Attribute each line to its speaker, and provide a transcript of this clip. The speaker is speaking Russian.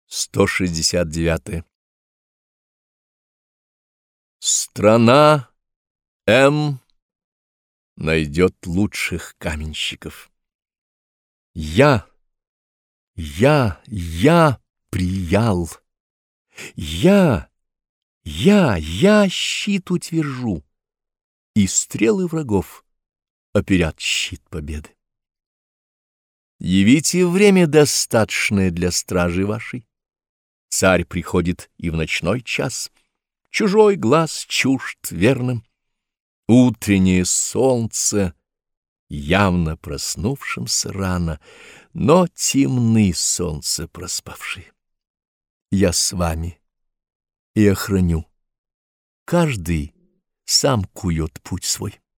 Speaker 1: 169. Страна М найдет лучших каменщиков. Я приял. Я щит утвержу, и стрелы врагов оперят щит победы. Явите время достаточное для стражи вашей. Царь приходит и в ночной час, чужой глаз чужд верным. Утреннее солнце, явно проснувшимся рано, но темны солнце проспавшие. Я с вами и охраню. Каждый сам кует путь свой.